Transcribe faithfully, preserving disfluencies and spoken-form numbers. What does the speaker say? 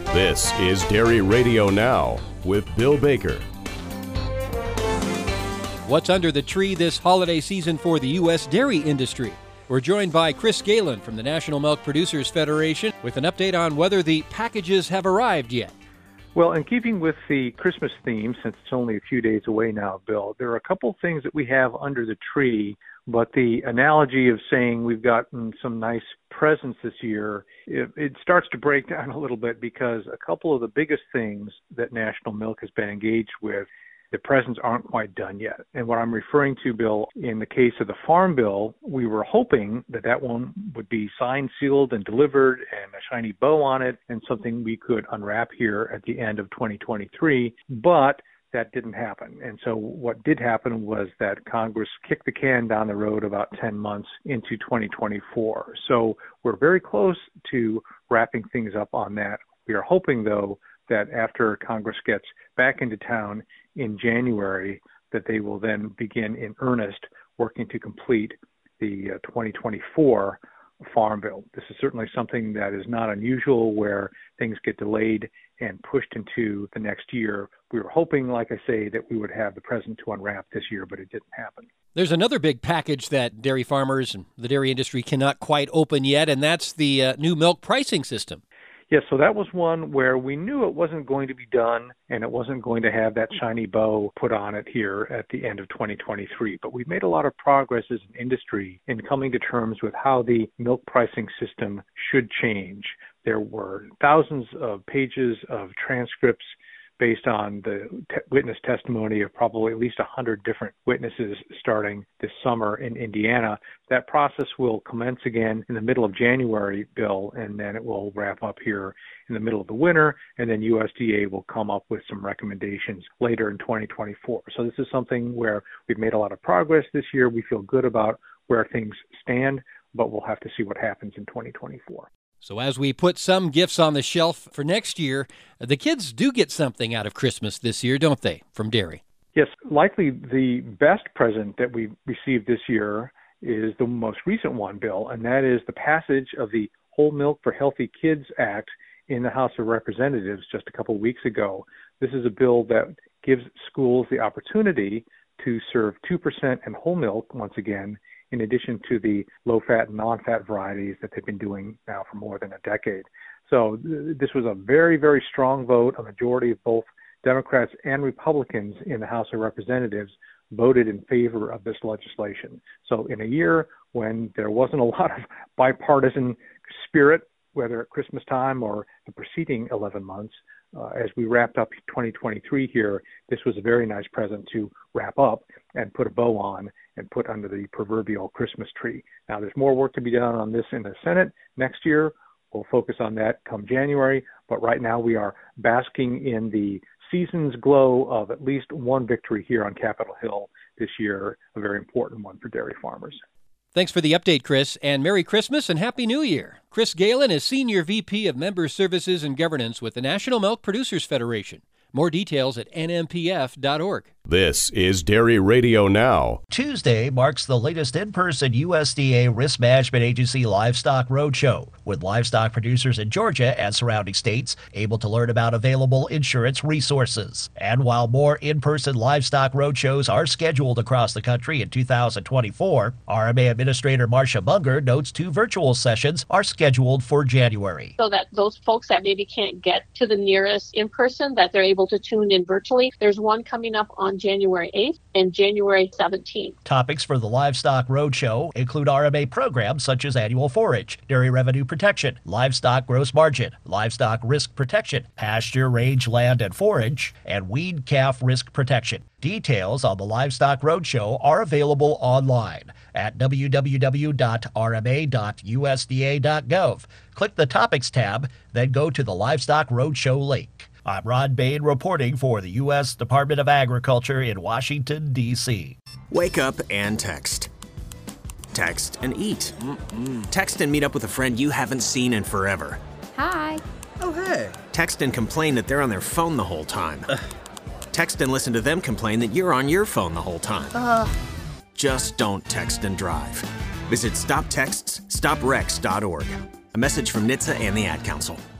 This is Dairy Radio Now with Bill Baker. What's under the tree this holiday season for the U S dairy industry? We're joined by Chris Galen from the National Milk Producers Federation with an update on whether the packages have arrived yet. Well, in keeping with the Christmas theme, since it's only a few days away now, Bill, there are a couple things that we have under the tree, but the analogy of saying we've gotten some nice presents this year, it, it starts to break down a little bit because a couple of the biggest things that National Milk has been engaged with, the presents aren't quite done yet. And what I'm referring to, Bill, in the case of the Farm Bill, we were hoping that that one would be signed, sealed, and delivered, and a shiny bow on it, and something we could unwrap here at the end of twenty twenty-three. But that didn't happen. And so what did happen was that Congress kicked the can down the road about ten months into twenty twenty-four. So we're very close to wrapping things up on that. We are hoping, though, that after Congress gets back into town in January, that they will then begin in earnest working to complete the uh, twenty twenty-four Farm Bill. This is certainly something that is not unusual where things get delayed and pushed into the next year. We were hoping, like I say, that we would have the present to unwrap this year, but it didn't happen. There's another big package that dairy farmers and the dairy industry cannot quite open yet, and that's the uh, new milk pricing system. Yes, so that was one where we knew it wasn't going to be done and it wasn't going to have that shiny bow put on it here at the end of twenty twenty-three. But we've made a lot of progress as an industry in coming to terms with how the milk pricing system should change. There were thousands of pages of transcripts based on the te- witness testimony of probably at least one hundred different witnesses starting this summer in Indiana. That process will commence again in the middle of January, Bill, and then it will wrap up here in the middle of the winter, and then U S D A will come up with some recommendations later in twenty twenty-four. So this is something where we've made a lot of progress this year. We feel good about where things stand, but we'll have to see what happens in twenty twenty-four. So as we put some gifts on the shelf for next year, the kids do get something out of Christmas this year, don't they, from dairy? Yes, likely the best present that we received this year is the most recent one, Bill, and that is the passage of the Whole Milk for Healthy Kids Act in the House of Representatives just a couple of weeks ago. This is a bill that gives schools the opportunity to serve two percent and whole milk once again, in addition to the low-fat and non-fat varieties that they've been doing now for more than a decade. So th- this was a very, very strong vote. A majority of both Democrats and Republicans in the House of Representatives voted in favor of this legislation. So in a year when there wasn't a lot of bipartisan spirit, whether at Christmas time or the preceding eleven months, Uh, as we wrapped up twenty twenty-three here, this was a very nice present to wrap up and put a bow on and put under the proverbial Christmas tree. Now, there's more work to be done on this in the Senate next year. We'll focus on that come January, but right now we are basking in the season's glow of at least one victory here on Capitol Hill this year, a very important one for dairy farmers. Thanks for the update, Chris, and Merry Christmas and Happy New Year. Chris Galen is Senior V P of Member Services and Governance with the National Milk Producers Federation. More details at N M P F dot org. This is Dairy Radio Now. Tuesday marks the latest in-person U S D A Risk Management Agency Livestock Roadshow, with livestock producers in Georgia and surrounding states able to learn about available insurance resources. And while more in-person livestock roadshows are scheduled across the country in two thousand twenty-four, R M A Administrator Marcia Munger notes two virtual sessions are scheduled for January. So that those folks that maybe can't get to the nearest in-person, that they're able to tune in virtually. There's one coming up on January eighth and January seventeenth. Topics for the Livestock Roadshow include R M A programs such as annual forage, dairy revenue protection, livestock gross margin, livestock risk protection, pasture, range, land, and forage, and weed calf risk protection. Details on the Livestock Roadshow are available online at w w w dot r m a dot u s d a dot gov. Click the Topics tab, then go to the Livestock Roadshow link. I'm Ron Bain reporting for the U S Department of Agriculture in Washington, D C Wake up and text. Text and eat. Mm-mm. Text and meet up with a friend you haven't seen in forever. Hi. Oh, hey. Text and complain that they're on their phone the whole time. Ugh. Text and listen to them complain that you're on your phone the whole time. Uh. Just don't text and drive. Visit stop texts stop wrecks dot org. A message from N H T S A and the Ad Council.